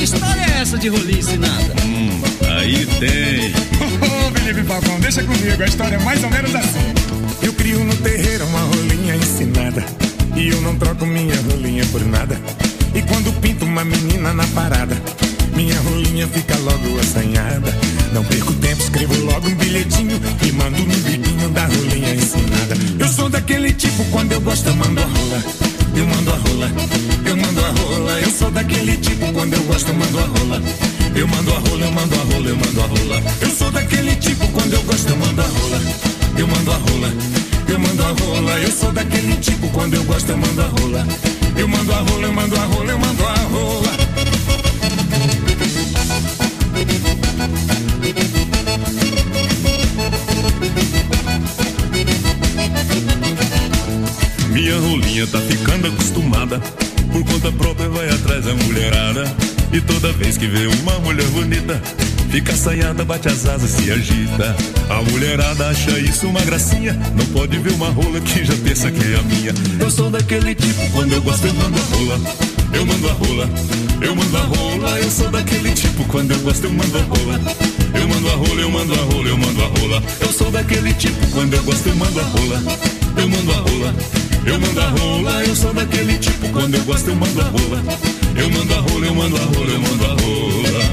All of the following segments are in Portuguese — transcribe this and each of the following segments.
história é essa de rolinha ensinada? Aí tem. Felipe Falcão, deixa comigo, a história é mais ou menos assim. Eu crio no terreiro uma rolinha ensinada, e eu não troco minha rolinha por nada. E quando pinto uma menina na parada, minha rolinha fica logo assanhada. Não perco tempo, escrevo logo um bilhetinho e mando no biquinho da rolinha ensinada. Eu sou daquele tipo, quando eu gosto eu mando a rola. Eu mando a rola, eu mando a rola. Eu sou daquele tipo, quando eu gosto eu mando a rola. Eu mando a rola, eu mando a rola, eu mando a rola. Eu sou daquele tipo, quando eu gosto eu mando a rola. Eu mando a rola, eu mando a rola. Eu sou daquele tipo, quando eu gosto eu mando a rola. Eu mando a rola, eu mando a rola, eu mando a rola. Minha rolinha tá ficando acostumada, por conta própria vai atrás da mulherada. E toda vez que vê uma mulher bonita, fica assanhada, bate as asas, se agita. A mulherada acha isso uma gracinha, não pode ver uma rola que já pensa que é a minha. Eu sou daquele tipo, quando eu gosto eu mando a rola. Eu mando a rola, eu mando a rola. Eu sou daquele tipo, quando eu gosto eu mando a rola. Eu mando a rola, eu mando a rola, eu mando a rola. Eu sou daquele tipo, quando eu gosto eu mando a rola. Eu mando a rola, eu mando a rola. Eu sou daquele tipo, quando eu gosto eu mando a rola. Eu mando a rola, eu mando a rola, eu mando a rola.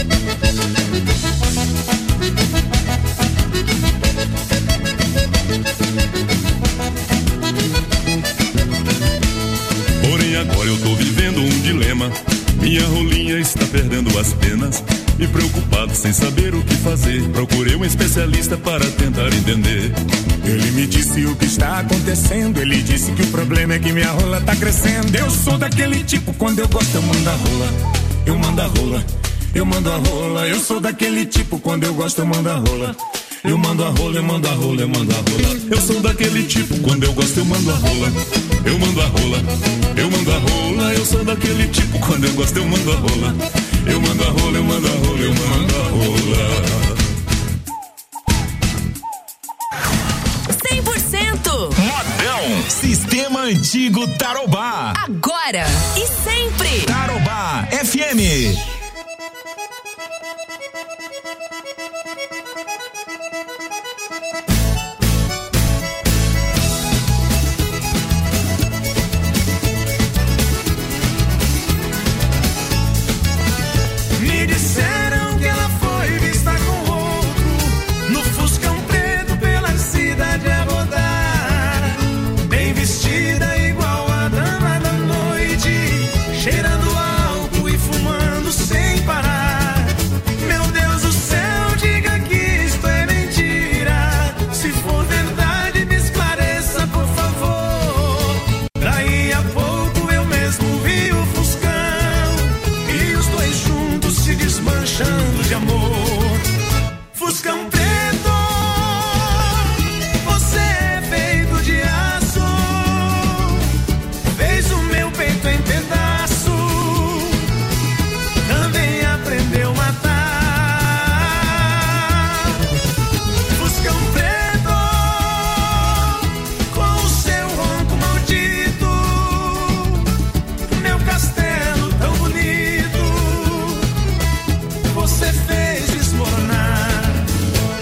Porém agora eu tô vivendo um dilema. Minha rolinha está perdendo as penas. E preocupado sem saber o que fazer, procurei um especialista para tentar entender. Ele me disse o que está acontecendo. Ele disse que o problema é que minha rola tá crescendo. Eu sou daquele tipo, quando eu gosto eu mando a rola. Eu mando a rola, eu mando a rola. Eu sou daquele tipo, quando eu gosto eu mando a rola. Eu mando a rola, eu mando a rola, eu mando a rola. Eu sou daquele tipo, quando eu gosto eu mando a rola. Eu mando a rola, eu mando a rola. Eu sou daquele tipo, quando eu gosto eu mando a rola. Eu mando a rola, eu mando a rola, eu mando a rola. 100% Modão, Sistema Antigo Tarobá. agora e sempre. Tarobá FM. Me disseram que ela foi vista com outro, no Fuscão preto pela cidade a rodar, bem vestida igual a dama da noite, cheirando álcool e fumando sem parar. Meu Deus do céu, diga que isto é mentira. Se for verdade, me esclareça, por favor. Daí a pouco eu mesmo vi o Fuscão e os dois juntos se desmanchando de amor. Fuscão preto, você é feito de aço, fez o meu peito em pedaço, também aprendeu a matar. Fuscão preto, com o seu ronco maldito, meu castelo tão bonito, você fez desmoronar.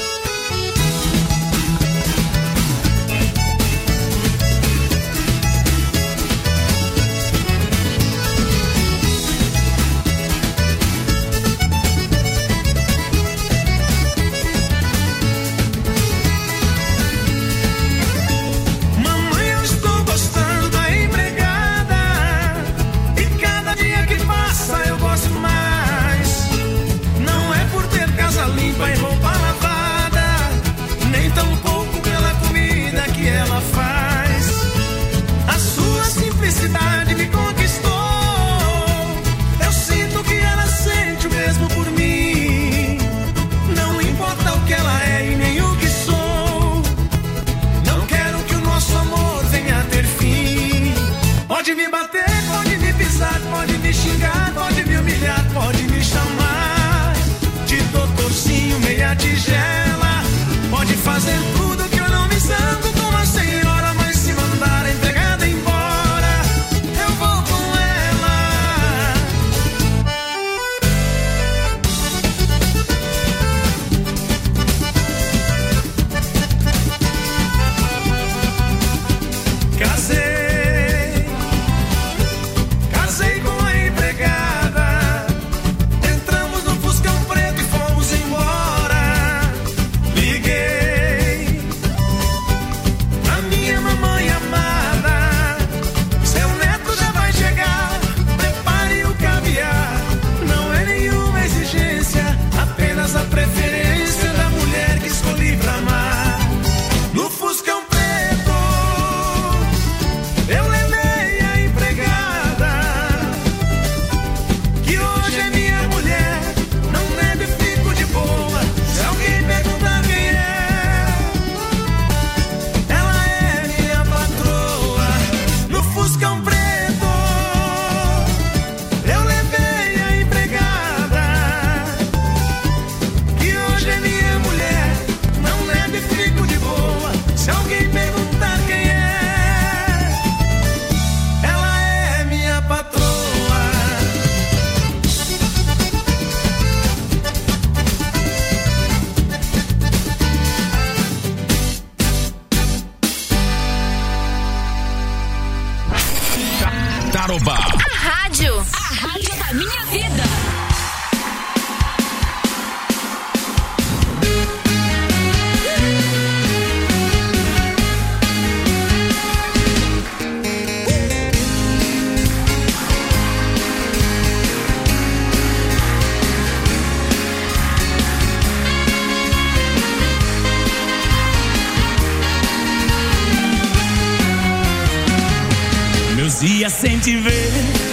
sem te ver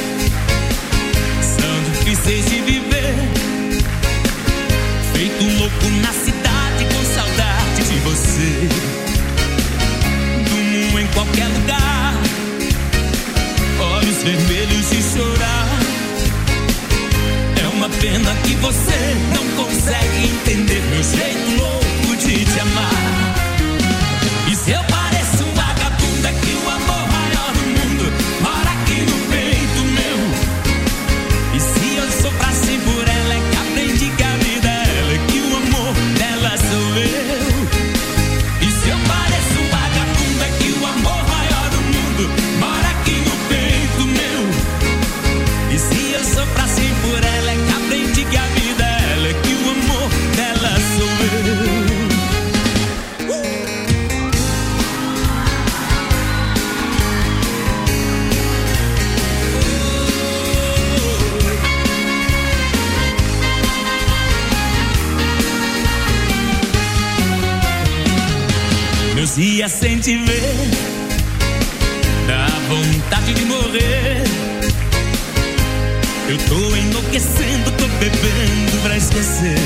são difíceis de viver. Feito louco na cidade com saudade de você. Durmo em qualquer lugar, olhos vermelhos de chorar. É uma pena que você não consegue entender meu jeito louco de te amar. E se eu pareço um vagabundo, é que o amor maior do mundo mora aqui no peito meu. E se eu sofrasse por ela, é que aprendi que a vida é ela, é que o amor dela sou eu. E se eu pareço um vagabundo, é que o amor maior do mundo mora aqui no peito meu. E se eu sofrasse por ela, é que aprendi que a vida é ela, é que o amor dela sou eu. Meus dias sem te ver dá vontade de morrer. Eu tô enlouquecendo, tô bebendo pra esquecer.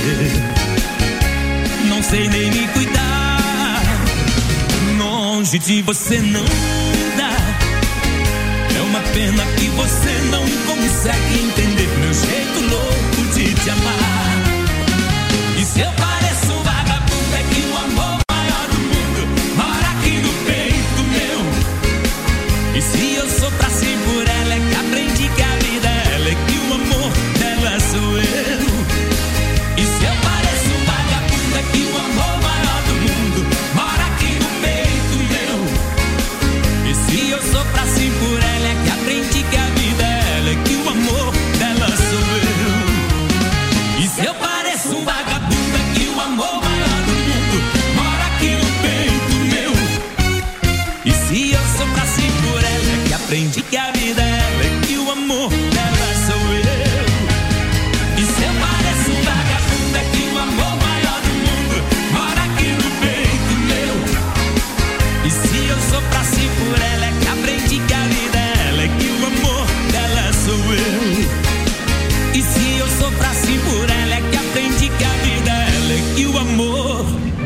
Não sei nem me cuidar, longe de você não dá. É uma pena que você não consegue entender meu jeito louco de te amar. E se eu pareço um vagabundo, é que o amor maior do mundo mora aqui no peito meu. E se eu soprasse por ela, é que aprendi que a vida é ela, é que o amor dela sou eu. E se eu pareço um vagabundo, é que o amor maior do mundo mora aqui no peito meu. E se eu soprasse por ela, é que aprendi que a vida é ela, é que o amor dela sou eu. E se eu pareço um vagabundo, é que o amor maior do mundo mora aqui no peito meu. E se eu soprasse por ela, é que aprendi que a vida é ela, é que o amor dela sou eu. E se eu pareço um vagabundo, é que o amor maior do mundo mora aqui no peito meu. E se eu soprasse por ela, é que aprendi que a vida é ela, é que o amor dela sou eu. E se eu soprasse por ela, é que aprendi que a vida é ela, é que o amor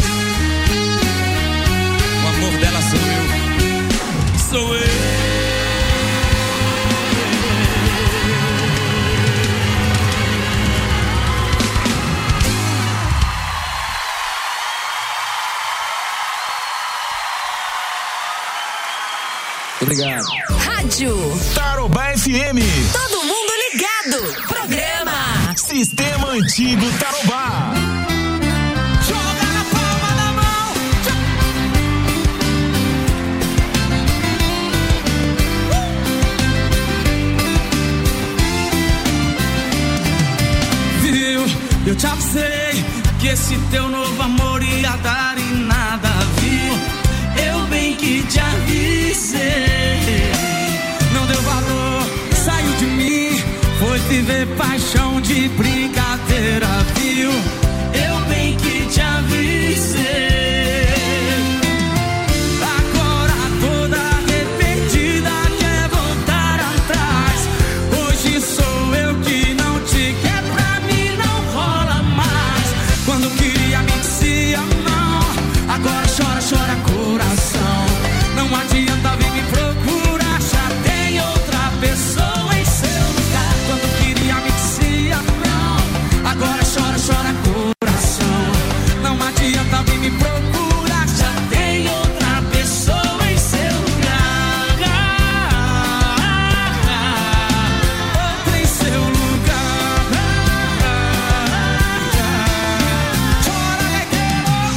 dela sou eu. Sou eu. Obrigado. Rádio Tarobá FM. Todo mundo ligado. Programa Sistema Antigo Tarobá. Joga na palma da mão. Viu? Eu te avisei que esse teu novo amor ia dar em nada, viu? Eu bem que te avisei. Não deu valor, saiu de mim. Foi viver paixão de brincadeira, viu? Eu bem que te avisei. Agora toda arrependida quer voltar atrás. Hoje sou eu que não te quer, pra mim não rola mais. Quando queria me dizia não, agora chora, chora coração. Não adianta vir me procurar, já tem outra pessoa em seu lugar. Quando queria me dizia não, agora chora, chora coração. Não adianta vir me procurar, já tem outra pessoa em seu lugar. Outra em seu lugar. Chora, negueiro.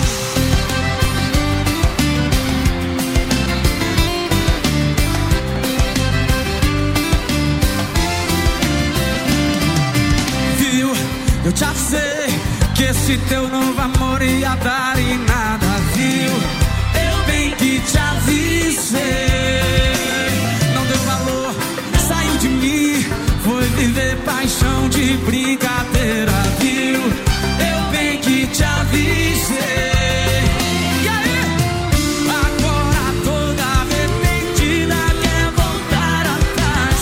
Viu? Eu te avisei que esse teu novo amor ia dar em nada, viu? Eu bem que te avisei. Não deu valor, saiu de mim. Foi viver paixão de brincadeira, viu? Eu bem que te avisei. E aí? Agora toda arrependida quer voltar atrás.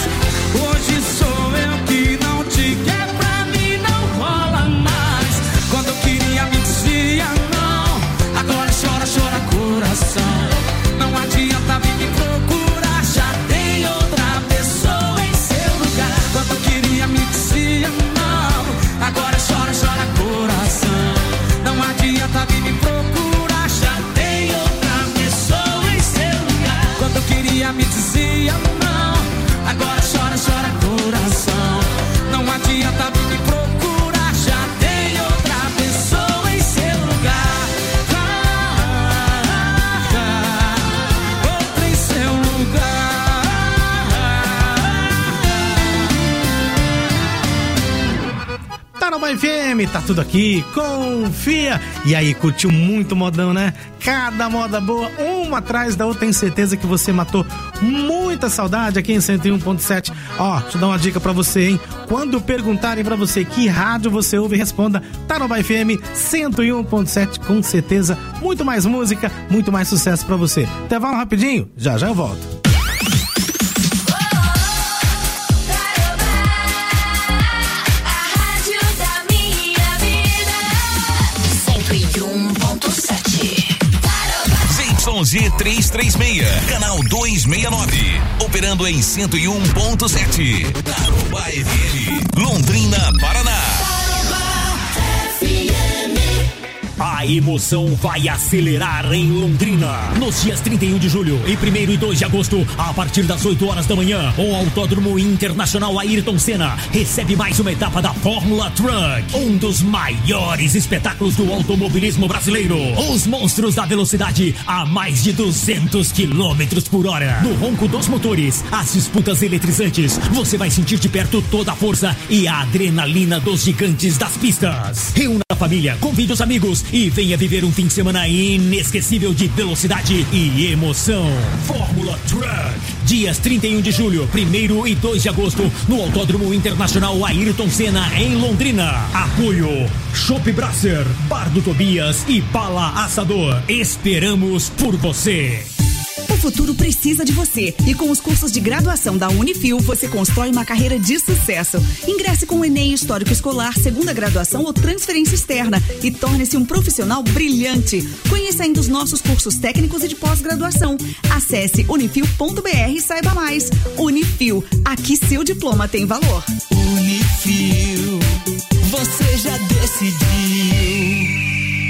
Tarobá FM, tá tudo aqui, confia. E aí, curtiu muito modão, né? Cada moda boa, uma atrás da outra, tenho certeza que você matou muita saudade aqui em 101.7. Ó, deixa eu dar uma dica pra você, hein? Quando perguntarem pra você que rádio você ouve, responda Tarobá FM 101.7, com certeza, muito mais música, muito mais sucesso pra você. Intervalo rapidinho, já eu volto. ZYG336, canal 269, operando em 101.7. Tarobá FM, Londrina, Paraná. A emoção vai acelerar em Londrina. Nos dias 31 de julho e 1º e 2 de agosto, a partir das 8 horas da manhã, o Autódromo Internacional Ayrton Senna recebe mais uma etapa da Fórmula Truck, um dos maiores espetáculos do automobilismo brasileiro. Os monstros da velocidade a mais de 200 km por hora. No ronco dos motores, as disputas eletrizantes, você vai sentir de perto toda a força e a adrenalina dos gigantes das pistas. Reúna a família, convide os amigos e venha viver um fim de semana inesquecível de velocidade e emoção. Fórmula Truck, dias 31 de julho, 1º e 2 de agosto, no Autódromo Internacional Ayrton Senna, em Londrina. Apoio Chopp Brasser, Bar do Tobias e Bala Assador. Esperamos por você. O futuro precisa de você, e com os cursos de graduação da Unifil, você constrói uma carreira de sucesso. Ingresse com o Enem Histórico Escolar, segunda graduação ou transferência externa e torne-se um profissional brilhante. Conheça ainda os nossos cursos técnicos e de pós-graduação. Acesse unifil.br e saiba mais. Unifil, aqui seu diploma tem valor. Unifil, você já decidiu.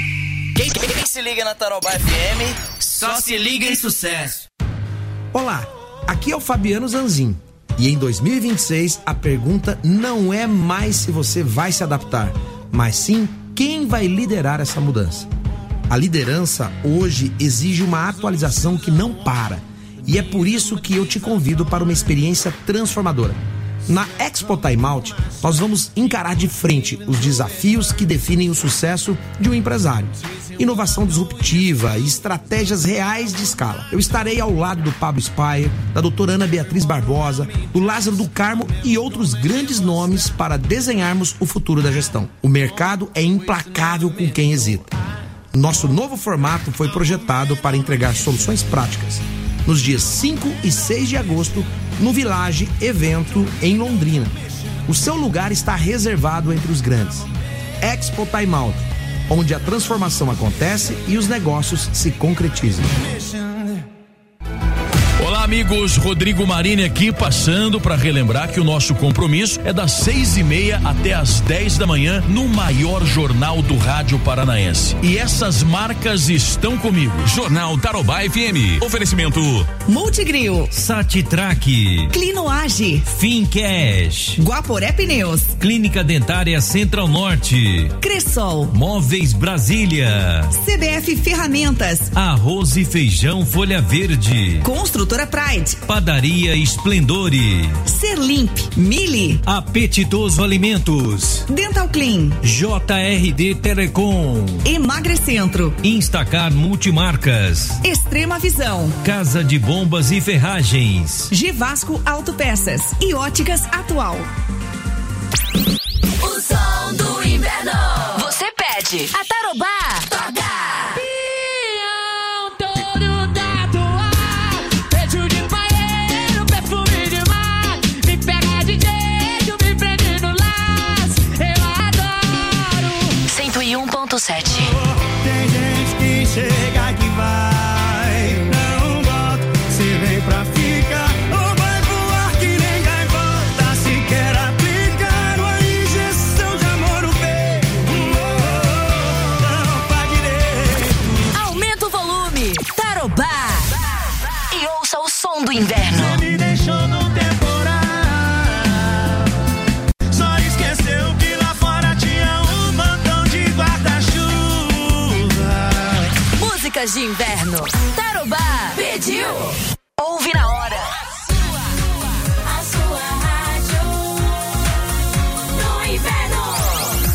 Quem se liga na Tarobá FM, só se liga em sucesso. Olá, aqui é o Fabiano Zanzin. E em 2026, a pergunta não é mais se você vai se adaptar, mas sim quem vai liderar essa mudança. A liderança hoje exige uma atualização que não para. E é por isso que eu te convido para uma experiência transformadora. Na Expo Time Out, nós vamos encarar de frente os desafios que definem o sucesso de um empresário. Inovação disruptiva e estratégias reais de escala. Eu estarei ao lado do Pablo Spire, da doutora Ana Beatriz Barbosa, do Lázaro do Carmo e outros grandes nomes para desenharmos o futuro da gestão. O mercado é implacável com quem hesita. Nosso novo formato foi projetado para entregar soluções práticas. Nos dias 5 e 6 de agosto, no Village Evento, em Londrina. O seu lugar está reservado entre os grandes. Expo Time Out, onde a transformação acontece e os negócios se concretizam. Olá, amigos, Rodrigo Marini aqui, passando para relembrar que o nosso compromisso é das 6:30 até as 10 da manhã no maior jornal do rádio paranaense. E essas marcas estão comigo. Jornal Tarobá FM. Oferecimento Multigril, Satitrack, Clinoage, Fincash, Guaporé Pneus, Clínica Dentária Central Norte, Cressol, Móveis Brasília, CBF Ferramentas, Arroz e Feijão Folha Verde, Construtora Pride, Padaria Esplendore, Serlimp, Mili, Apetitoso Alimentos, Dental Clean, JRD Telecom, Emagrecentro, Instacar Multimarcas, Extrema Visão, Casa de Bombas e Ferragens, Gevasco Autopeças e Óticas Atual. O som do inverno. Você pede. A Tarobá toca. Tem gente que chega que vai, não volta. Se vem pra ficar ou vai voar que nem gaivota. Se quer aplicar uma injeção de amor no peito, não faz direito. Aumenta o volume. Tarobá. E ouça o som do inverno. Você me deixou no temporal. Só esqueceu que lá fora tinha um montão de guarda-chuva. Músicas de inverno. Tarobá pediu. Ouve na hora. A sua rádio no inverno.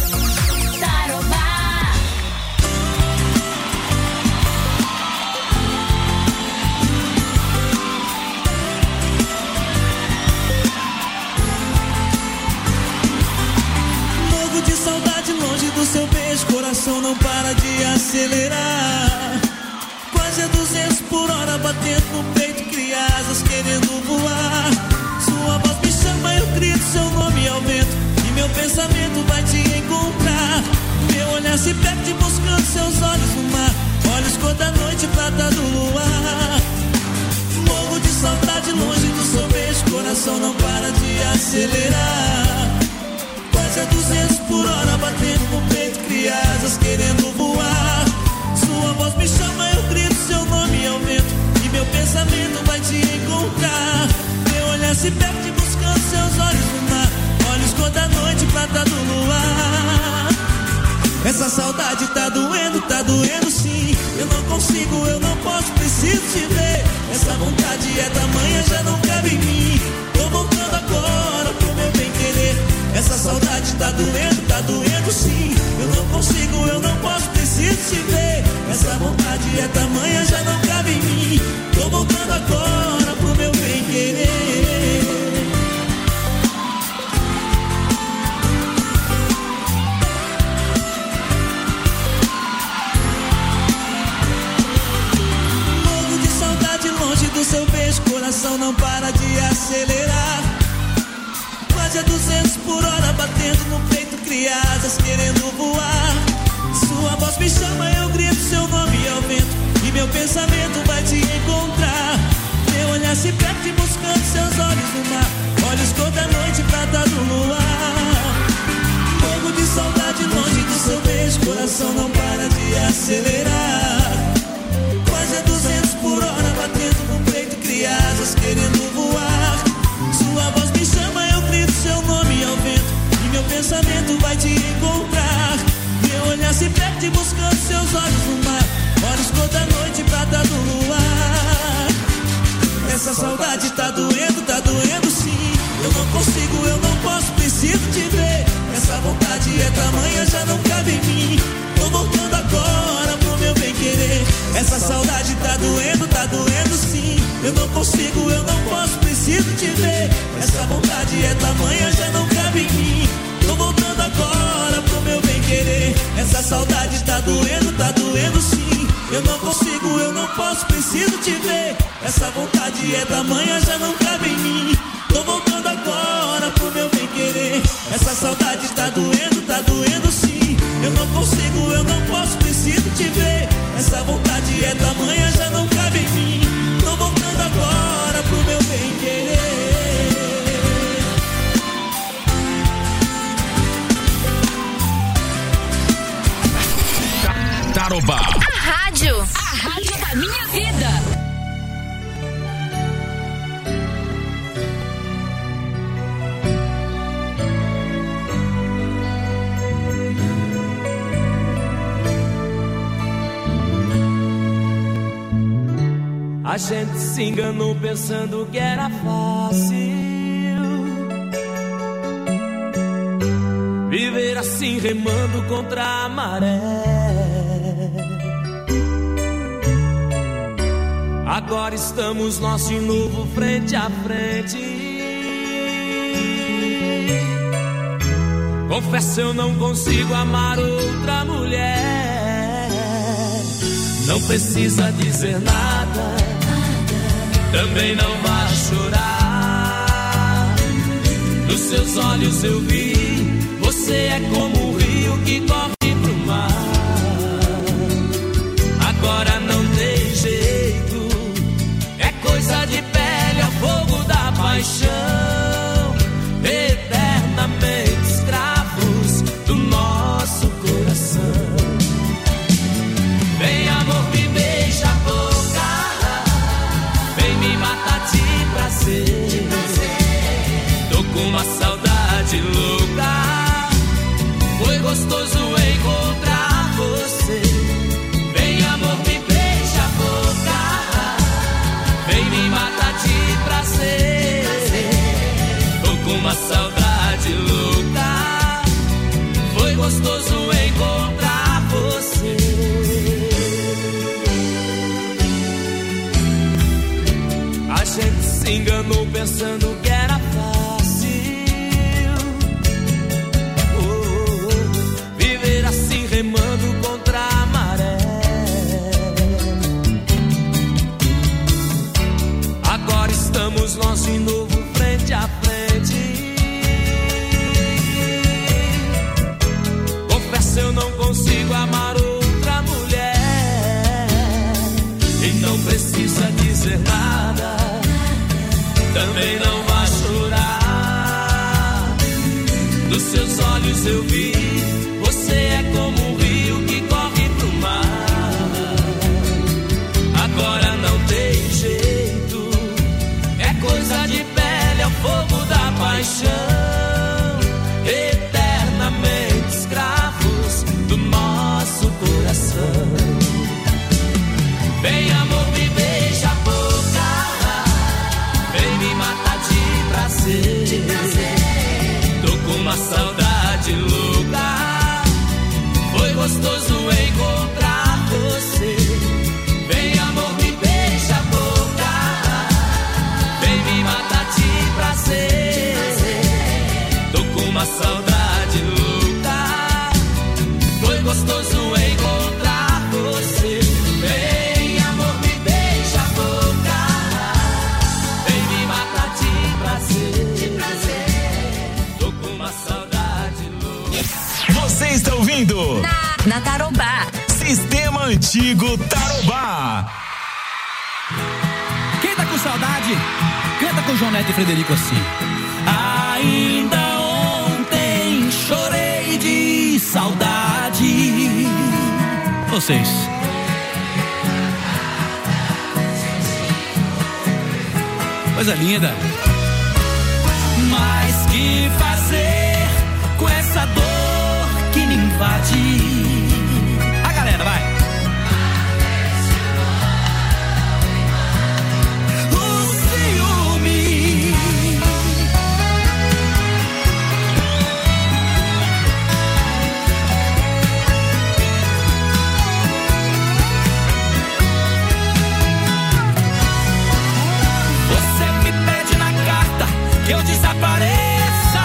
de saudade longe do seu beijo, coração não para de acelerar. Quase a 200 por hora batendo no peito, cria asas querendo voar. Sua voz me chama, eu grito seu nome ao vento, e meu pensamento vai te encontrar. Meu olhar se perde buscando seus olhos no mar, olhos cor da noite, prata do luar. Morro de saudade longe do seu beijo, coração não para de acelerar. Quase a 200 por hora batendo no peito, cria asas querendo voar. Sua voz me chama, eu grito seu nome ao vento, e meu pensamento vai te encontrar. Meu olhar se perde buscando seus olhos no mar, olhos cor da noite, prata do luar. Essa saudade tá doendo sim. Eu não consigo, eu não posso, preciso te ver. Essa vontade é tamanha, já não cabe em mim. Tô voltando agora pro meu bem querer. Essa saudade tá doendo sim. Eu não consigo, eu não posso, preciso te ver. Essa vontade é tamanha, já não cabe em mim. Tô voltando agora pro meu bem querer. Longe do seu beijo, coração não para de acelerar. Quase a 200 por hora batendo no peito, cria asas querendo voar. Sua voz me chama, eu grito seu nome ao vento, e meu pensamento vai te encontrar. Meu olhar se perde buscando seus olhos no mar, olhos cor da noite, prata do luar. Morro de saudade longe do seu beijo, coração não para de acelerar. Quase a 200 por hora batendo no peito, cria asas querendo voar. Sua voz me chama, eu grito seu nome ao vento, e meu pensamento vai te encontrar. Meu olhar se perde buscando seus olhos no mar, olhos cor da noite, prata do luar. Essa saudade tá doendo sim. Eu não consigo, eu não posso, preciso te ver. Essa vontade é tamanha, já não cabe em mim. Tô voltando agora pro meu bem querer. Essa saudade tá doendo sim. Eu não consigo, eu não posso, preciso te ver. Essa vontade é tamanha, já não cabe em mim. Tô voltando agora pro meu bem querer. Essa saudade tá doendo sim. Eu não consigo, eu não posso, preciso te ver. Essa vontade é tamanha, já não cabe em mim. Tô voltando agora pro meu bem querer. Essa saudade tá doendo sim. Eu não consigo, eu não posso, preciso te ver. Essa vontade é tamanha, já não cabe em mim. Tô voltando agora pro meu bem querer. Tarobá. A rádio da minha vida. A gente se enganou pensando que era fácil viver assim, remando contra a maré. Agora estamos nós de novo frente a frente. Confesso, eu não consigo amar outra mulher. Não precisa dizer nada, também não vai chorar. Nos seus olhos eu vi, você é como um rio que corre pro mar. Agora não tem jeito, é coisa de pele, é fogo da paixão. Eternamente escravos do nosso coração. Vem amor, me beija a boca, vem me matar de prazer. Tô com uma saudade louca, foi gostoso encontrar você. Vem amor, me beija a boca, vem me matar de prazer. Tô com uma saudade louca, foi gostoso encontrar você. A gente se enganou pensando que era fácil. dizer nada, também não vai chorar. Dos seus olhos eu vi, você é como um rio que corre pro mar. Agora não tem jeito, é coisa de pele, é o fogo da paixão. Eternamente escravos do nosso coração. Vem amor, me beija a boca, vem me matar de prazer. Tô com uma saudade louca, foi gostoso encontrar você. Vem amor, me beija a boca, vem me matar de prazer. Tô com uma saudade louca, foi gostoso encontrar você. Vem amor, me beija a boca, vem me matar de prazer. Tô com uma saudade louca. Você está ouvindo Na Tarobá. Sistema Antigo Tarobá. Quem tá com saudade, canta com João Neto e Frederico assim. Ainda ontem chorei de saudade. Vocês. Coisa linda. Mas que fazer com essa dor que me invade? A galera, vai. O ciúme. Você me pede na carta que eu desapareça,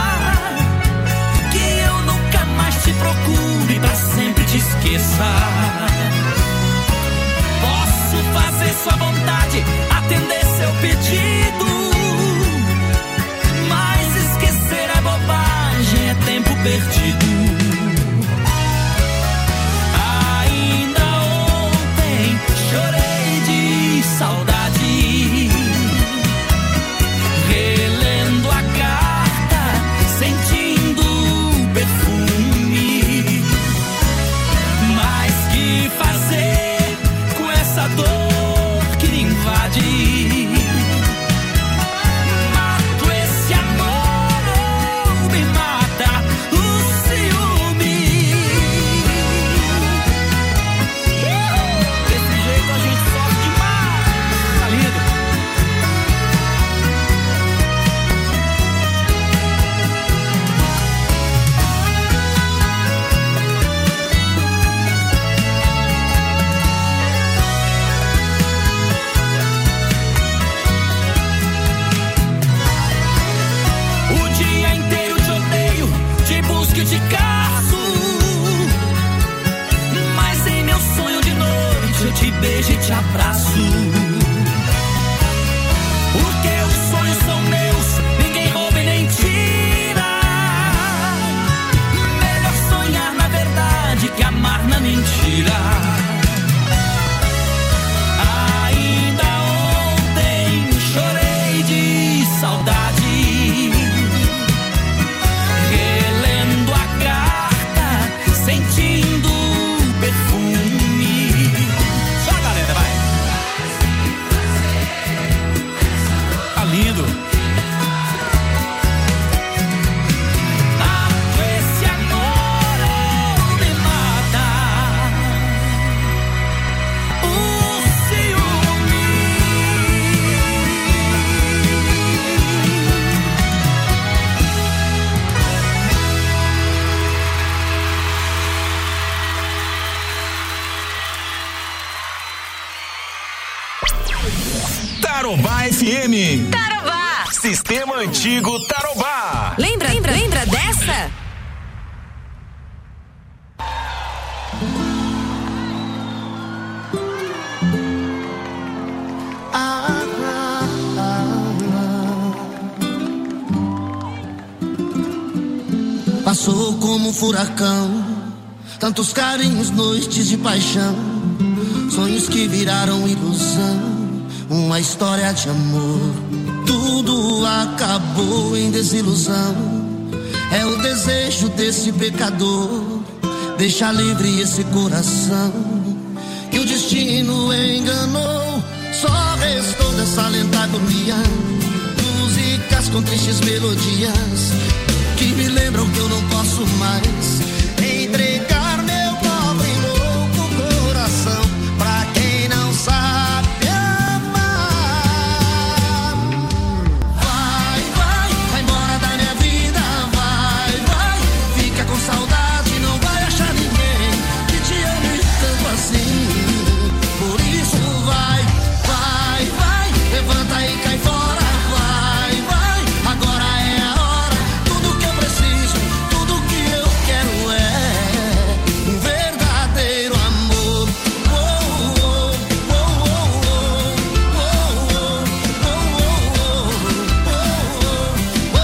que eu nunca mais te procure e pra sempre te esqueça. Posso fazer sua vontade, atender seu pedido, mas esquecer é bobagem, é tempo perdido. Ainda ontem chorei de saudade, relendo a carta, sentindo o perfume. Mas que fazer com essa dor que me invade? Mato esse amor ou me mata o ciúme? Desse jeito a gente sofre demais. Tá lindo? O dia inteiro te odeio, te busco e te caço, mas em meu sonho de noite eu te beijo e te abraço. Porque os sonhos são meus, ninguém rouba e nem tira. Melhor sonhar na verdade que amar na mentira. Ainda ontem chorei de saudade, relendo a carta, sentindo o perfume. Só a galera, vai. Tá lindo. Mato esse amor ou me mata o ciúme. Tarobá FM. Tarobá. Sistema Antigo Tarobá. Lembra dessa? Passou como um furacão, tantos carinhos, noites de paixão, sonhos que viraram ilusão. uma história de amor. Tudo acabou em desilusão. É o desejo desse pecador, deixar livre esse coração que o destino enganou. Só restou dessa lenta agonia músicas com tristes melodias que me lembram que eu não posso mais entregar meu pobre e louco coração pra quem não sabe amar. Vai, vai, vai embora da minha vida. Vai, vai, fica com saudade, não vai achar ninguém que te ame tanto assim. Por isso vai, vai, vai, levanta e cai fora. Vai, vai, agora é a hora. Tudo que eu preciso, tudo que eu quero é um verdadeiro amor. Oh, oh, oh, oh, oh, oh,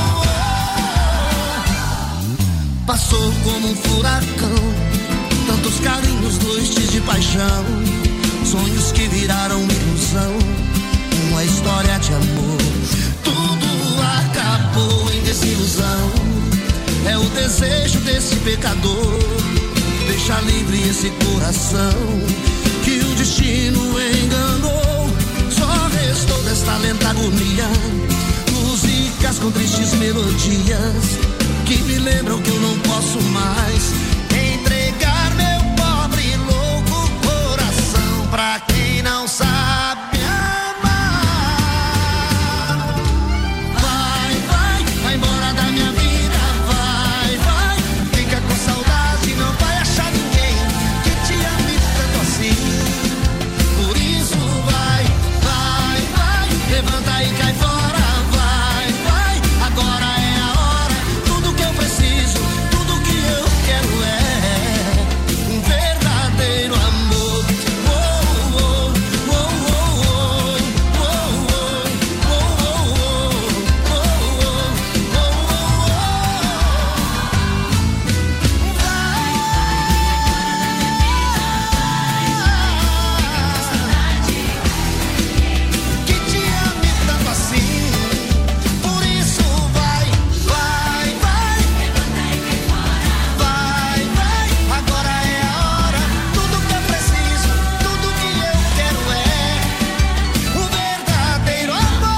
oh. Passou como um furacão, tantos carinhos, noites de paixão, sonhos que viraram ilusão, uma história de amor. Tudo acabou em desilusão. É o desejo desse pecador, deixar livre esse coração que o destino enganou. Só restou desta lenta agonia músicas com tristes melodias que me lembram que eu não posso mais entregar meu pobre e louco coração pra quem não sabe amar. Vai, vai, vai embora da minha vida. Vai, vai, fica com saudade, não vai achar ninguém que te ame tanto assim. Por isso vai, vai, vai, levanta e cai fora. Vai, vai, agora é a hora. Tudo que eu preciso, tudo que eu quero é um verdadeiro amor. Oh, oh, oh, oh, oh, oh, que te ame tanto assim. Por isso vai, vai, vai, vai, vai, agora é a hora. Tudo que eu preciso, tudo que eu quero é um verdadeiro amor.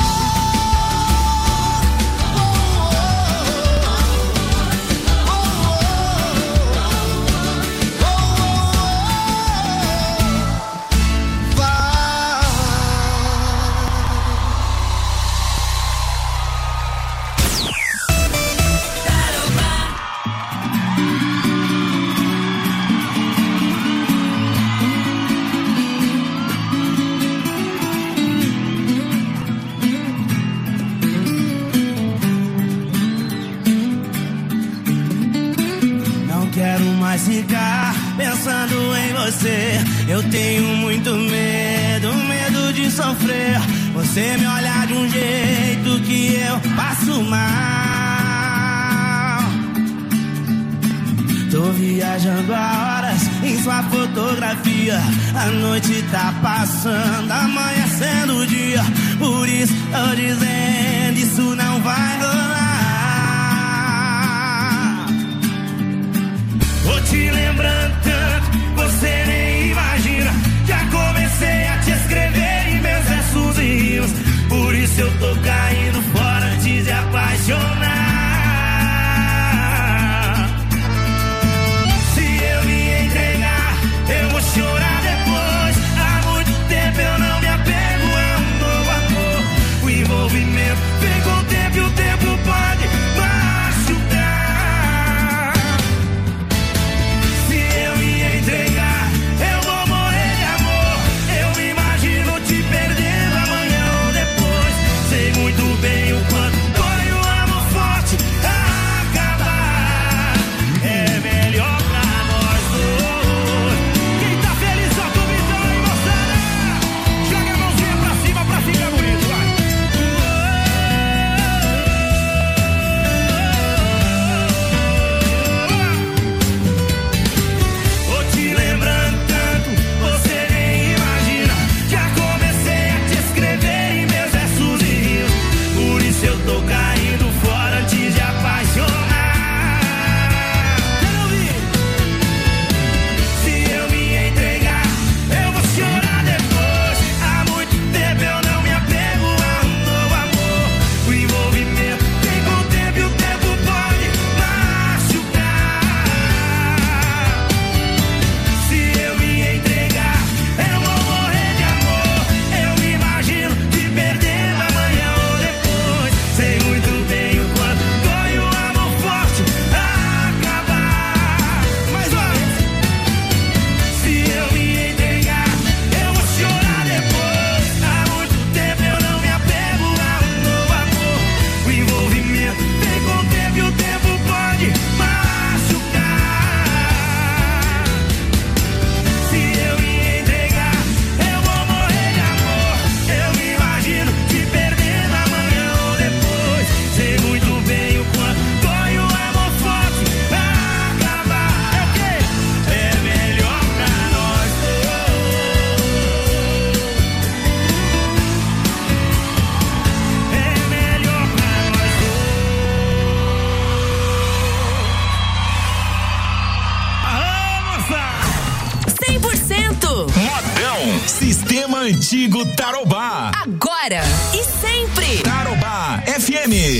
Não quero mais ficar pensando em você. Eu tenho muito medo, medo de sofrer. Você me olha de um jeito que eu passo mal. Tô viajando há horas em sua fotografia. A noite tá passando, amanhecendo o dia. Por isso tô dizendo, isso não vai rolar. Tô te lembrando tanto, você nem imagina. Já comecei a te escrever em meus versos e rimas. Por isso eu tô caindo fora antes de apaixonar. Se eu me entregar, eu vou chorar depois. Há muito tempo eu não me apego a um novo amor. O envolvimento vem com o tempo e o tempo pode machucar. Se eu me entregar, eu vou morrer de amor. Eu imagino te perdendo amanhã ou depois. Sei muito bem o Sistema Antigo Tarobá. Agora e sempre. Tarobá FM.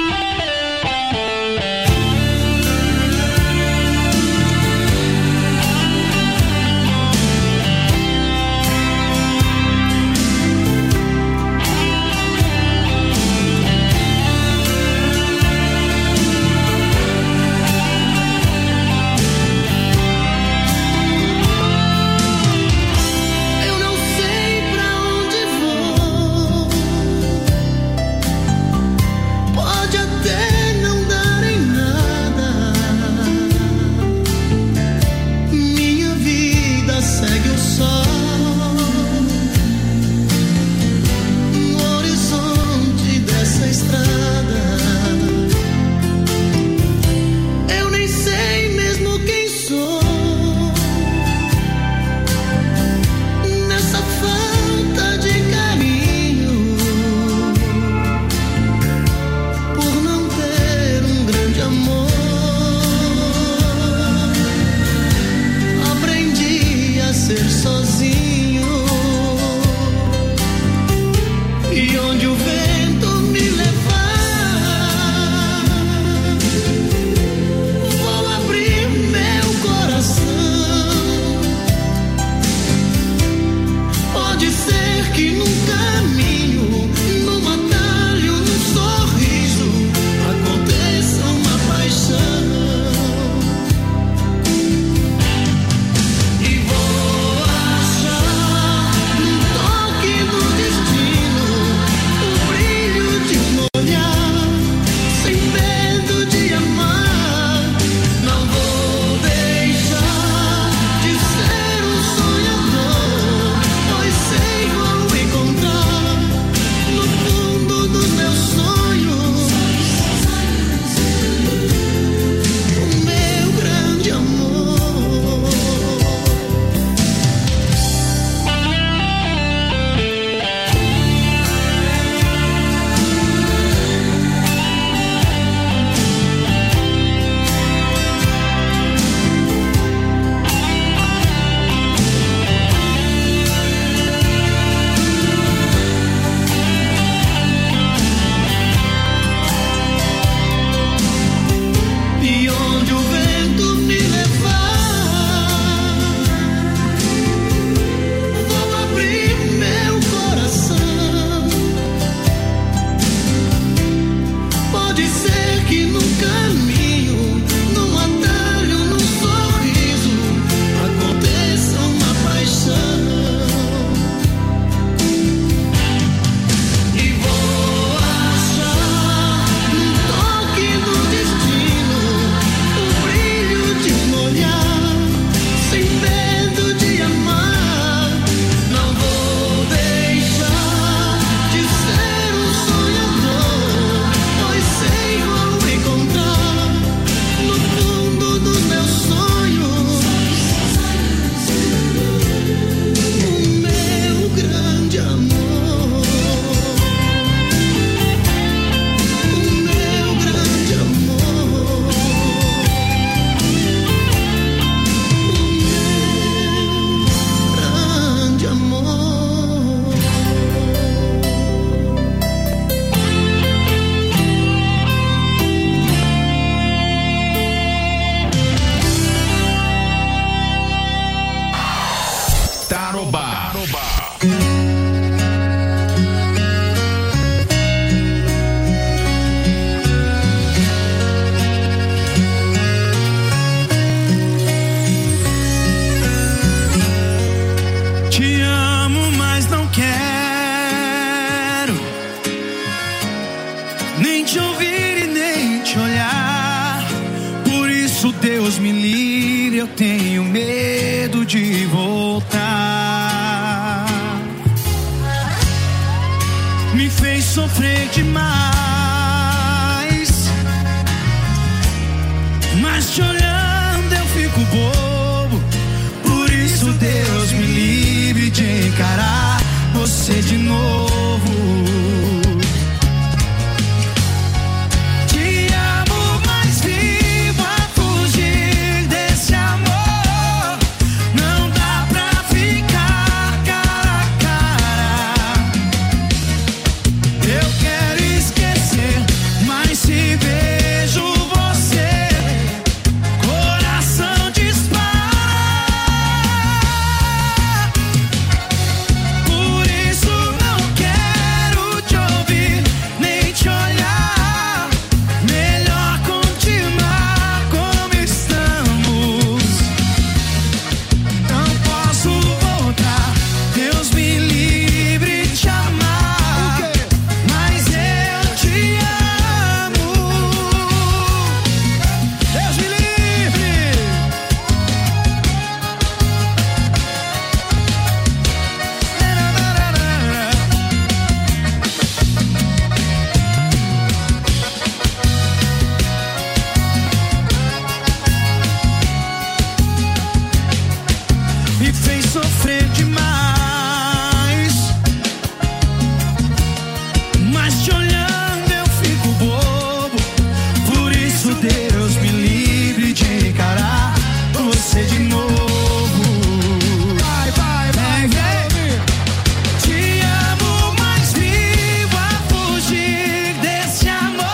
Deus me livre, eu tenho medo de voltar. Me fez sofrer demais, mas te olhando eu fico bobo. Por isso Deus me livre de encarar você de novo. Cara me fez sofrer demais. Mas te olhando eu fico bobo. Por isso Deus me livre de encarar você de novo. Vai, vai, vai, vai. Te amo, mas vivo a fugir desse amor.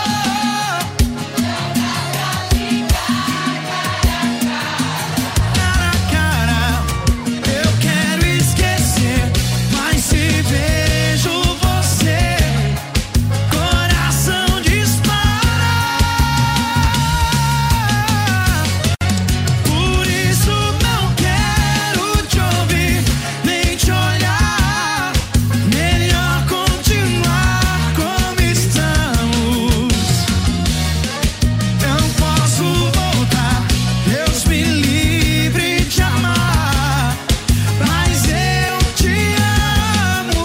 Cara a cara, eu quero esquecer, mas se vejo você, coração dispara. Por isso não quero te ouvir, nem te olhar. Melhor continuar como estamos. Não posso voltar, Deus me livre de amar, mas eu te amo.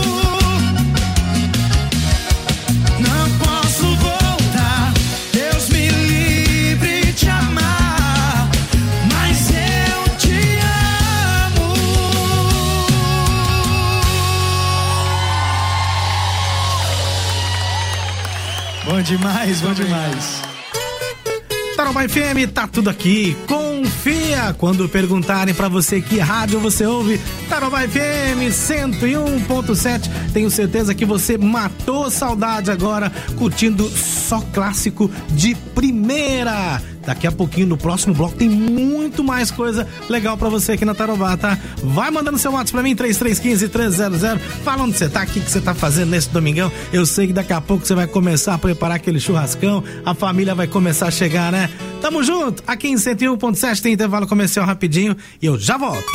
Não posso voltar, Deus me livre de amar, mas eu te amo. Bom demais, bom demais. Tarobá FM, tá tudo aqui. Confia quando perguntarem pra você que rádio você ouve. Tarobá FM 101.7. Tenho certeza que você matou saudade agora, curtindo só clássico de primeira. Daqui a pouquinho, no próximo bloco, tem muito mais coisa legal pra você aqui na Tarobá, tá? Vai mandando seu WhatsApp pra mim, 3315-300. Fala onde você tá, o que você tá fazendo nesse domingão. Eu sei que daqui a pouco você vai começar a preparar aquele churrascão, a família vai começar a chegar, né? Tamo junto, aqui em 101.7 tem intervalo comercial rapidinho e eu já volto.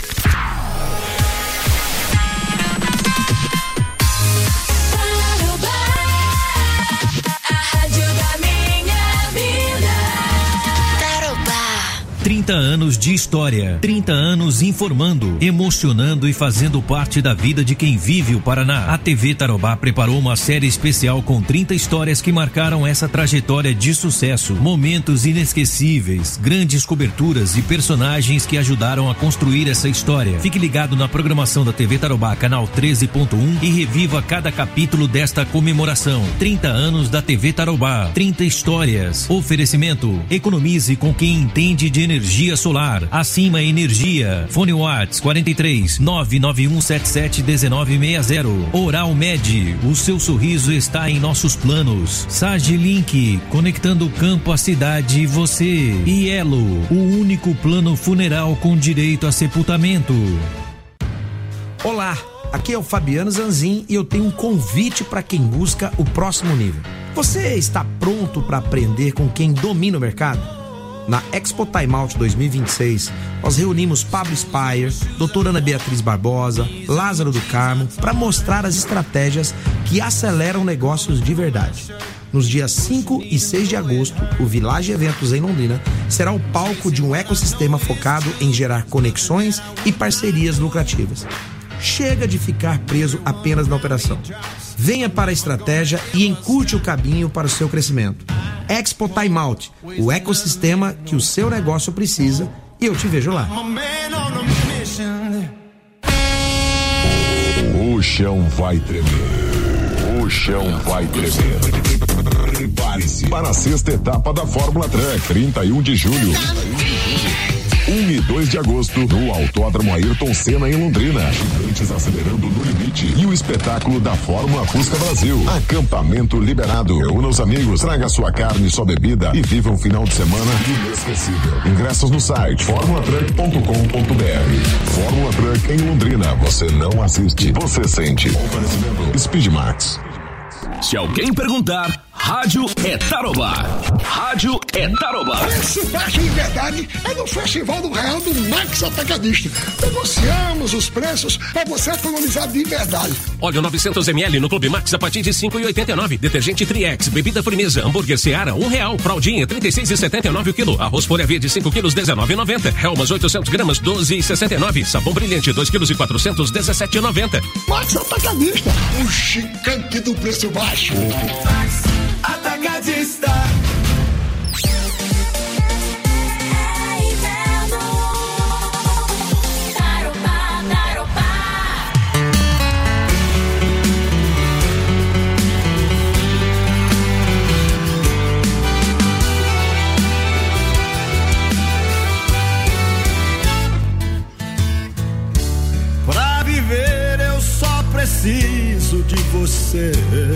A rádio da minha vida. 30 anos de história, 30 anos informando, emocionando e fazendo parte da vida de quem vive o Paraná. A TV Tarobá preparou uma série especial com 30 histórias que marcaram essa trajetória de sucesso. Momentos inesquecíveis, grandes coberturas e personagens que ajudaram a construir essa história. Fique ligado na programação da TV Tarobá, canal 13.1 e reviva cada capítulo desta comemoração. 30 anos da TV Tarobá, 30 histórias. Oferecimento: economize com quem entende de energia solar. Acima Energia. Fone Whats 43 99177 1960. Oral Med, o seu sorriso está em nossos planos. Sage Link, conectando o campo à cidade e você. E Elo, o único plano funeral com direito a sepultamento. Olá, aqui é o Fabiano Zanzin e eu tenho um convite para quem busca o próximo nível. Você está pronto para aprender com quem domina o mercado? Na Expo Time Out 2026, nós reunimos Pablo Spire, doutora Ana Beatriz Barbosa, Lázaro do Carmo, para mostrar as estratégias que aceleram negócios de verdade. Nos dias 5 e 6 de agosto, o Village Eventos em Londrina será o palco de um ecossistema focado em gerar conexões e parcerias lucrativas. Chega de ficar preso apenas na operação. Venha para a estratégia e encurte o caminho para o seu crescimento. Expo Time Out, o ecossistema que o seu negócio precisa, e eu te vejo lá. O chão vai tremer. O chão vai tremer. Prepare-se para a sexta etapa da Fórmula Truck, 31 de julho. 1 e 2 de agosto, no Autódromo Ayrton Senna, em Londrina. Gigantes acelerando no limite. E o espetáculo da Fórmula Fusca Brasil. Acampamento liberado. Reúna os amigos, traga sua carne e sua bebida e viva um final de semana inesquecível. Ingressos no site formulatruck.com.br. Fórmula Truck em Londrina. Você não assiste, você sente. Oferecimento Speedmax. Se alguém perguntar, rádio é Tarobá. Rádio é Tarobá. Esse baixo de verdade é no Festival do Real do Max Atacadista. Negociamos os preços para você economizar de verdade. Óleo 900ml no Clube Max a partir de R$ 5,89. Detergente Triex, bebida Frimeza, hambúrguer Seara, R$1. Fraldinha, R$ 36,79 o quilo. Arroz folha verde, 5 quilos, R$19,90. Helmas, 800 gramas, R$12,69. Sabão brilhante, 2 quilos e 400, R$17,90. Max Atacadista, o gigante do preço baixo. Max Atacadista. você.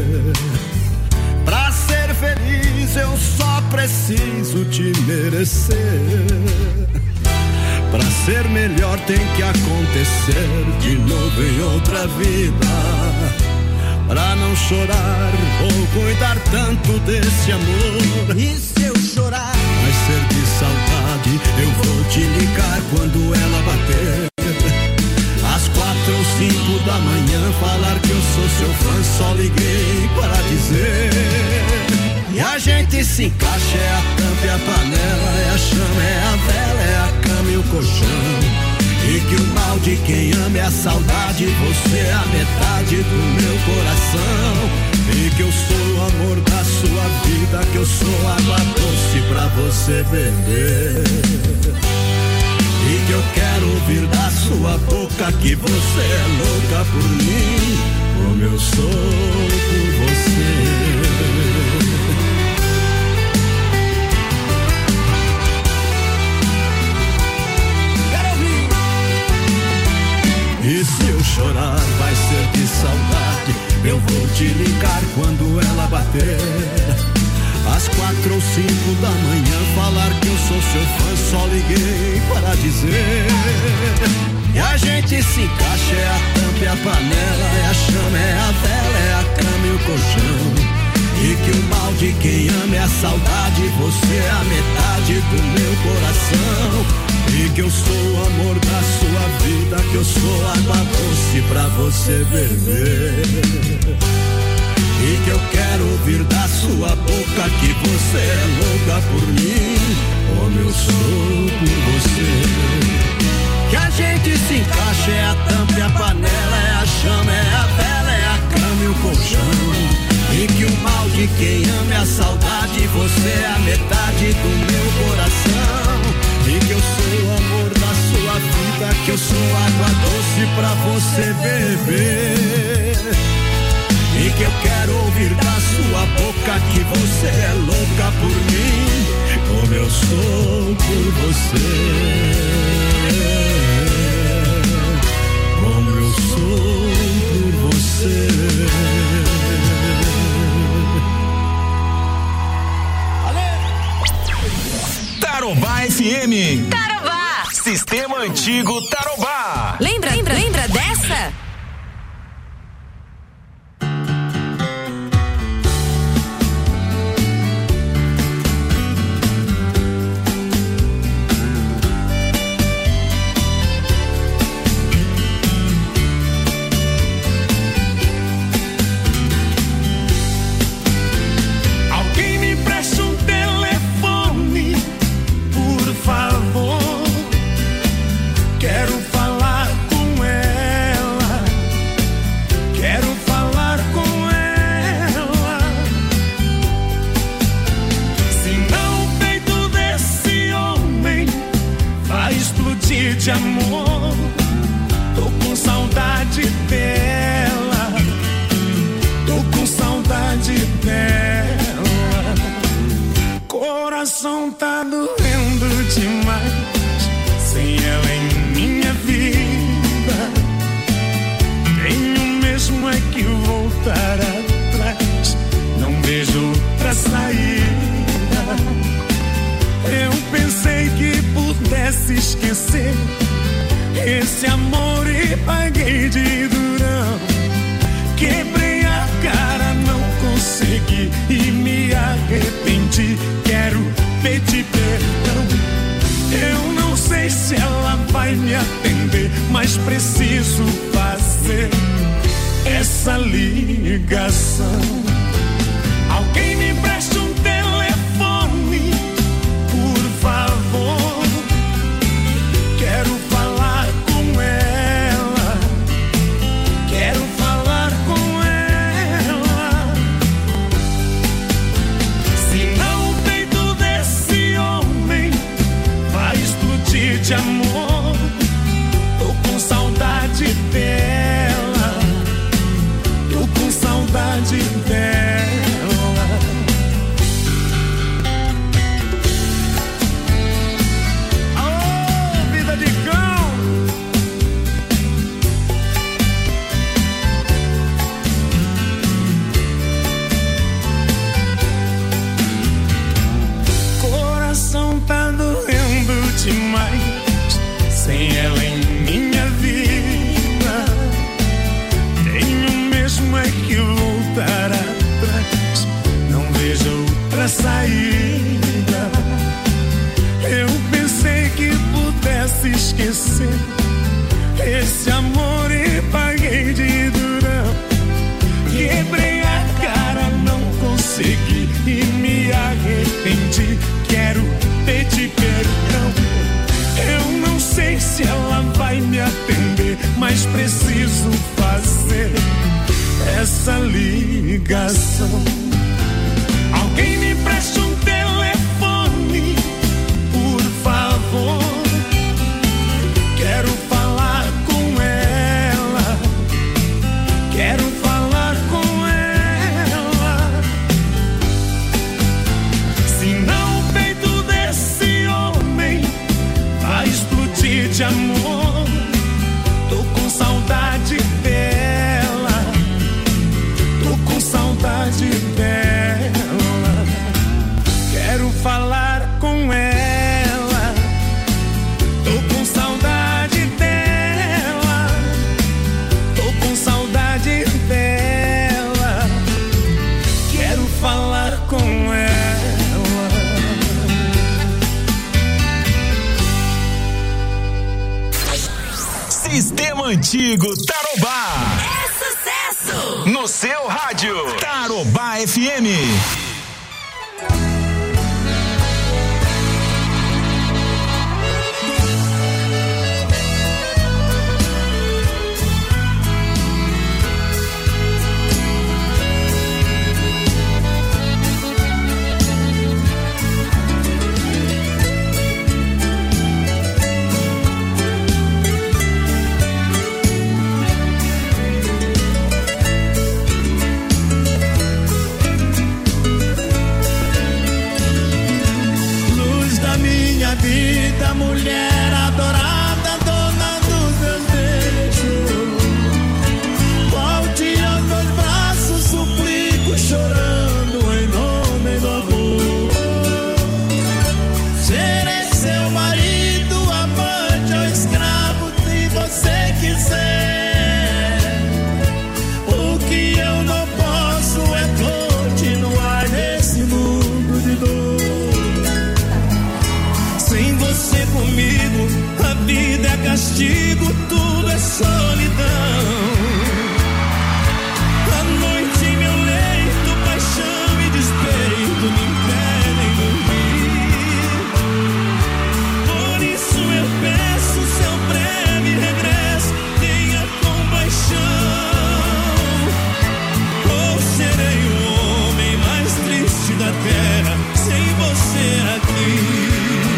Pra ser feliz eu só preciso te merecer. Pra ser melhor tem que acontecer de novo em outra vida. Pra não chorar ou cuidar tanto desse amor. E se eu chorar? Vai ser de saudade, eu vou te ligar quando ela bater. Às 4 ou 5 da manhã falar que eu sou seu fã, só liguei para dizer. E a gente se encaixa, é a tampa e a panela, é a chama, é a vela, é a cama e o colchão. E que o mal de quem ama é a saudade, você é a metade do meu coração. E que eu sou o amor da sua vida, que eu sou água doce pra você beber. E que eu quero ouvir da sua boca que você é louca por mim, como eu sou por você. E se eu chorar vai ser de saudade, eu vou te ligar quando ela bater. Às 4 ou 5 da manhã falar que eu sou seu fã, só liguei para dizer. E a gente se encaixa, é a tampa e a panela, é a chama, é a vela, é a cama e o colchão. E que o mal de quem ama é a saudade, você é a metade do meu coração. E que eu sou o amor da sua vida, que eu sou água doce pra você beber. E que eu quero ouvir da sua boca que você é louca por mim, como eu sou por você. Que a gente se encaixa, é a tampa e a panela, é a chama, é a vela, é a cama e o colchão. E que o mal de quem ama é a saudade, você é a metade do meu coração. E que eu sou o amor da sua vida, que eu sou água doce pra você beber. E que eu quero ouvir da sua boca que você é louca por mim, como eu sou por você. Como eu sou por você. Tarobá FM. Tarobá. Sistema Antigo Tarobá. Lembra dessa? De amor, tô com saudade dela, tô com saudade dela. Coração tá doendo demais, sem ela em minha vida. Tenho mesmo é que voltar atrás, não vejo outra saída. Eu pensei que pudesse esquecer esse amor e paguei de durão. Quebrei a cara, não consegui e me arrependi. Quero pedir perdão. Eu não sei se ela vai me atender, mas preciso fazer essa ligação. Alguém me preste um telefone, por favor. Quero falar com ela, quero falar com ela. Senão o peito desse homem vai explodir de amor. Tô com saudade dela, tô com saudade dela. sem ela em minha vida. Tenho mesmo é que voltar atrás, não vejo outra saída. Eu pensei que pudesse esquecer esse amor e paguei de durão. Quebrei a cara, não consegui e me arrependi. Quero pedir perdão. Eu não sei se ela vai me atender, mas preciso fazer essa ligação. Alguém me preste um telefone, por favor. Quero falar com ela. Quero falar com ela. Senão o peito desse homem vai explodir de amor. Tô com saudade dela. Tô com saudade dela. Quero falar com ela. Tô com saudade dela. Tô com saudade dela. Quero falar com ela. Sistema Antigo Tarobá. É sucesso! No seu rádio. Tarobá FM. Vida, mulher adorada, dona dos meus beijos, volte aos meus braços, suplico, chorando em nome do amor. Serei seu marido, amante ou escravo, se você quiser. O que eu não posso é continuar nesse mundo de dor. Sem você comigo, a vida é castigo, tudo é solidão. A noite em meu leito, paixão e despeito me impedem dormir. Por isso eu peço seu breve regresso, tenha compaixão. Ou serei o homem mais triste da terra, sem você aqui.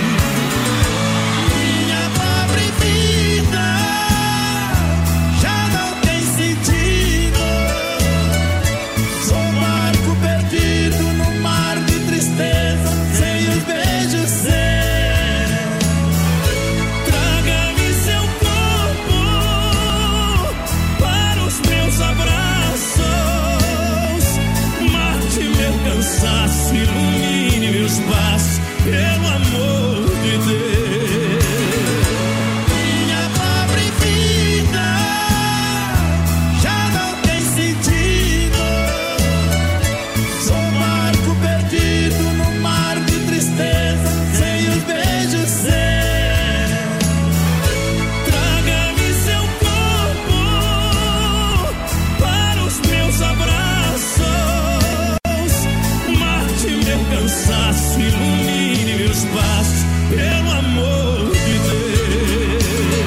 Ilumine meus passos, pelo amor de Deus. Minha pobre vida já não tem sentido. Sou um barco perdido no mar de tristeza, sem os beijos seus. Traga-me seu corpo para os meus abraços. Meu cansaço, ilumine meus passos, pelo amor de Deus.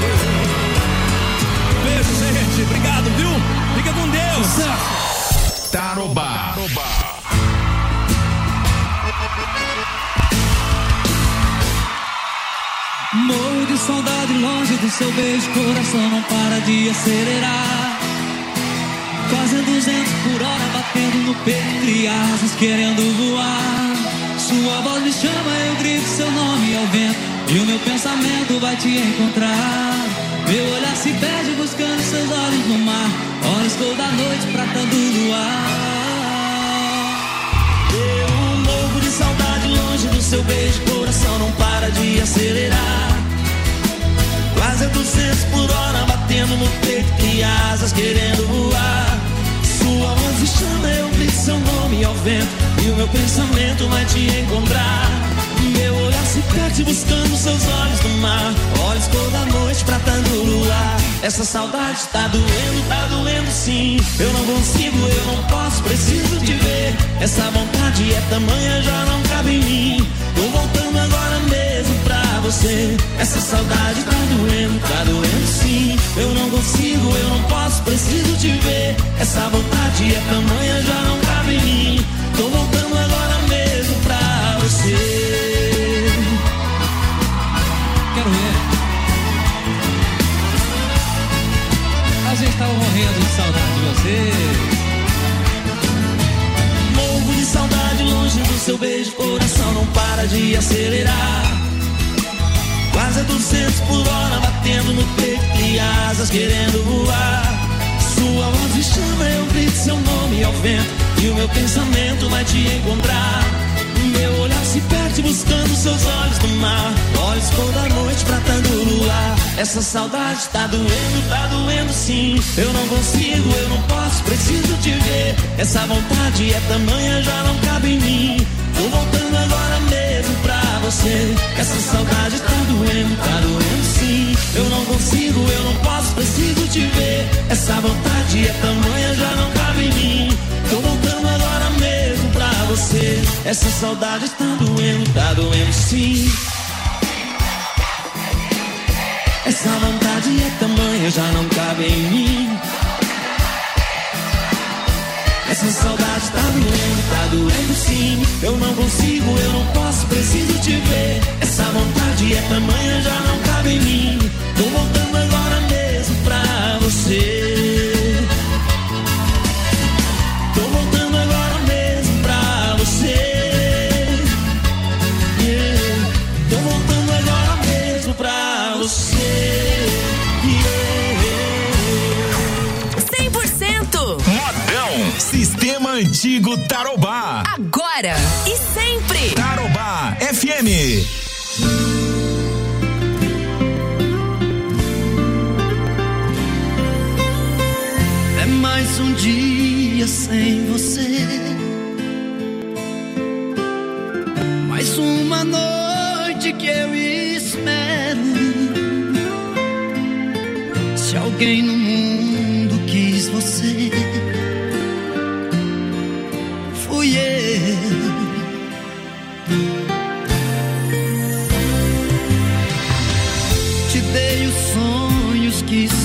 Beijo, gente, obrigado, viu? Fica com Deus. Tarobá. Morro de saudade longe do seu beijo, coração não para de acelerar. Fazendo 200 por hora, batendo no peito, entre asas, querendo voar. Sua voz me chama, eu grito seu nome ao vento, e o meu pensamento vai te encontrar. Meu olhar se perde buscando seus olhos no mar, horas toda noite pratando no ar. Eu morro de saudade longe do seu beijo, coração não para de acelerar. Quase pensamento vai te encontrar. Meu olhar se perde buscando seus olhos no mar. Olhos toda noite pratando o luar. Essa saudade tá doendo sim. Eu não consigo, eu não posso, preciso te ver. Essa vontade é tamanha, já não cabe em mim. Tô voltando agora mesmo pra você. Essa saudade tá doendo sim. Eu não consigo, eu não posso, preciso te ver. Essa vontade é tamanha, já não cabe em mim. Tô voltando agora mesmo pra você. Quero ver. A gente tava morrendo de saudade de você. Morro de saudade longe do seu beijo. Coração não para de acelerar. Quase a 200 por hora batendo no peito. E asas querendo voar. Sua voz me chama, eu grito seu nome ao vento. E o meu pensamento vai te encontrar. Meu olhar se perde buscando seus olhos no mar. Olhos toda noite pratando o luar. Essa saudade tá doendo sim. Eu não consigo, eu não posso, preciso te ver. Essa vontade é tamanha, já não cabe em mim. Tô voltando agora mesmo pra você. Essa saudade tá doendo sim. Eu não consigo, eu não posso, preciso te ver. Essa vontade é tamanha, já não cabe em mim. Tô voltando agora mesmo pra você. Essa saudade tá doendo sim. Essa vontade é tamanha, já não cabe em mim. Essa saudade tá doendo sim. Eu não consigo, eu não posso, preciso te ver. Essa vontade é tamanha, já não cabe em mim. Tô voltando agora mesmo pra você. Tô voltando agora mesmo pra você. Yeah. Tô voltando agora mesmo pra você. Yeah. 100% Modão. Sistema Antigo Tarobá. Agora e sempre. Tarobá FM. É mais um dia sem você, mais uma noite que eu espero. Se alguém no mundo quis você, fui eu. Te dei os sonhos que